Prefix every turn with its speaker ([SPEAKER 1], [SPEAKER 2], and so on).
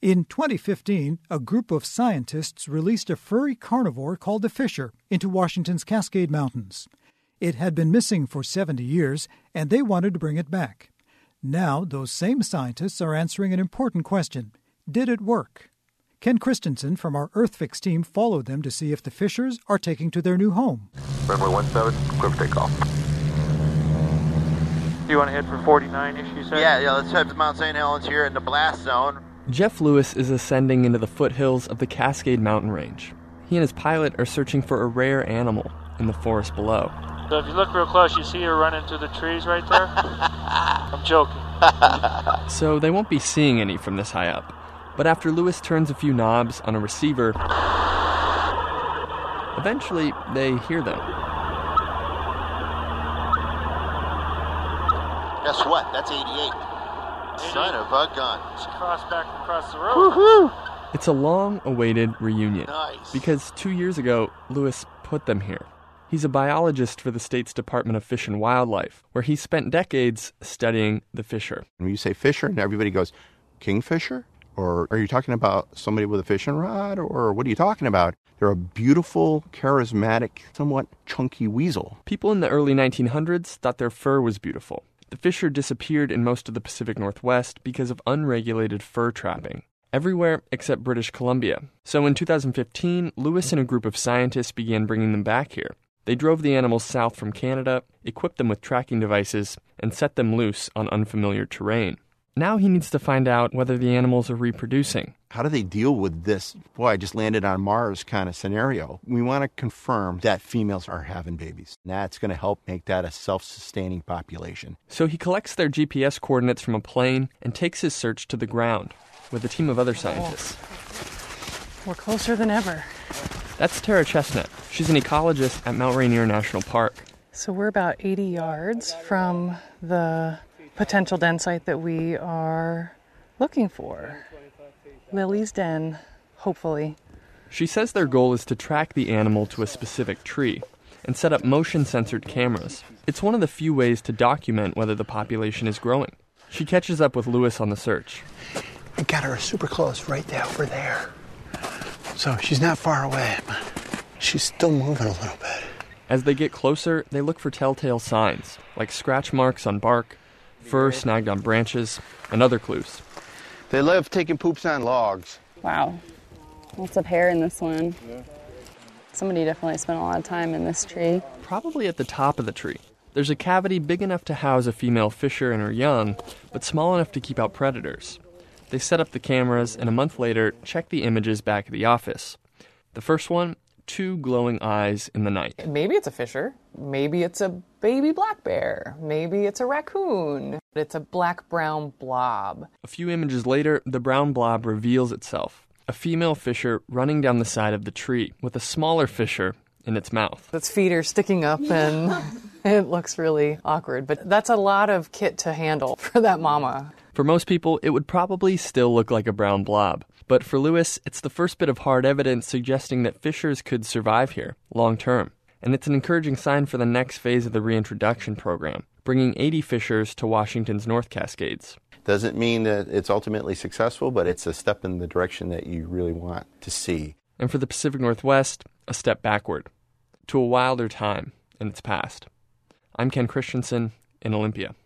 [SPEAKER 1] In 2015, a group of scientists released a furry carnivore called the fisher into Washington's Cascade Mountains. It had been missing for 70 years, and they wanted to bring it back. Now, those same scientists are answering an important question. Did it work? Ken Christensen from our EarthFix team followed them to see if the fishers are taking to their new home.
[SPEAKER 2] Runway 17, clear for takeoff.
[SPEAKER 3] Do you want to head for 49-ish, you said?
[SPEAKER 4] Yeah, let's head to Mount St. Helens here in the blast zone.
[SPEAKER 5] Jeff Lewis is ascending into the foothills of the Cascade Mountain Range. He and his pilot are searching for a rare animal in the forest below.
[SPEAKER 3] So if you look real close, you see her running through the trees right there? I'm joking.
[SPEAKER 5] So they won't be seeing any from this high up. But after Lewis turns a few knobs on a receiver, eventually they hear them.
[SPEAKER 4] Guess what? That's 88. Son of a gun.
[SPEAKER 3] She crossed back across the road. Woo-hoo!
[SPEAKER 5] It's a long-awaited reunion.
[SPEAKER 4] Nice.
[SPEAKER 5] Because 2 years ago, Lewis put them here. He's a biologist for the state's Department of Fish and Wildlife, where he spent decades studying the fisher.
[SPEAKER 6] When you say fisher, and everybody goes, kingfisher? Or are you talking about somebody with a fishing rod? Or what are you talking about? They're a beautiful, charismatic, somewhat chunky weasel.
[SPEAKER 5] People in the early 1900s thought their fur was beautiful. The fisher disappeared in most of the Pacific Northwest because of unregulated fur trapping. Everywhere except British Columbia. So in 2015, Lewis and a group of scientists began bringing them back here. They drove the animals south from Canada, equipped them with tracking devices, and set them loose on unfamiliar terrain. Now he needs to find out whether the animals are reproducing.
[SPEAKER 6] How do they deal with this, boy, I just landed on Mars kind of scenario? We want to confirm that females are having babies. That's going to help make that a self-sustaining population.
[SPEAKER 5] So he collects their GPS coordinates from a plane and takes his search to the ground with a team of other scientists.
[SPEAKER 7] We're closer than ever.
[SPEAKER 5] That's Tara Chestnut. She's an ecologist at Mount Rainier National Park.
[SPEAKER 7] So we're about 80 yards from the potential den site that we are looking for. Lily's Den, hopefully.
[SPEAKER 5] She says their goal is to track the animal to a specific tree and set up motion-censored cameras. It's one of the few ways to document whether the population is growing. She catches up with Lewis on the search.
[SPEAKER 8] I got her super close right there, over there. So she's not far away, but she's still moving a little bit.
[SPEAKER 5] As they get closer, they look for telltale signs, like scratch marks on bark, fur snagged on branches, and other clues.
[SPEAKER 8] They live taking poops on logs.
[SPEAKER 9] Wow. Lots of hair in this one. Yeah. Somebody definitely spent a lot of time in this tree.
[SPEAKER 5] Probably at the top of the tree. There's a cavity big enough to house a female fisher and her young, but small enough to keep out predators. They set up the cameras, and a month later, check the images back at the office. The first one, 2 glowing eyes in the night.
[SPEAKER 10] Maybe it's a fisher. Maybe it's a baby black bear. Maybe it's a raccoon. It's a black-brown blob.
[SPEAKER 5] A few images later, the brown blob reveals itself. A female fisher running down the side of the tree with a smaller fisher in its mouth.
[SPEAKER 10] Its feet are sticking up and it looks really awkward. But that's a lot of kit to handle for that mama.
[SPEAKER 5] For most people, it would probably still look like a brown blob. But for Lewis, it's the first bit of hard evidence suggesting that fishers could survive here, long term. And it's an encouraging sign for the next phase of the reintroduction program, bringing 80 fishers to Washington's North Cascades.
[SPEAKER 6] Doesn't mean that it's ultimately successful, but it's a step in the direction that you really want to see.
[SPEAKER 5] And for the Pacific Northwest, a step backward, to a wilder time in its past. I'm Ken Christensen in Olympia.